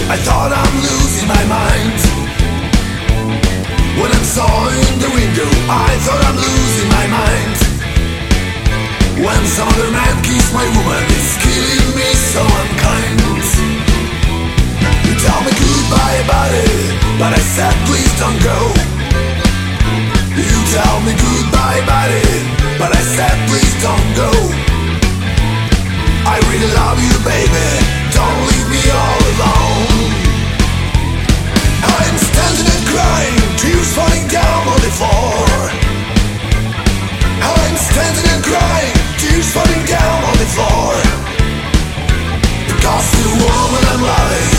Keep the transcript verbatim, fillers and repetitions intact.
I thought I'm losing my mind. When I saw in the window, I thought I'm losing my mind. When some other man kissed my woman, it's killing me so unkind. You tell me goodbye about it, but I said please don't go. You tell me goodbye about it, but I said please don't go. I really love you, baby, don't leave me all alone. I'm standing and crying, tears falling down on the floor. I'm standing and crying, tears falling down on the floor. Because the woman I'm loving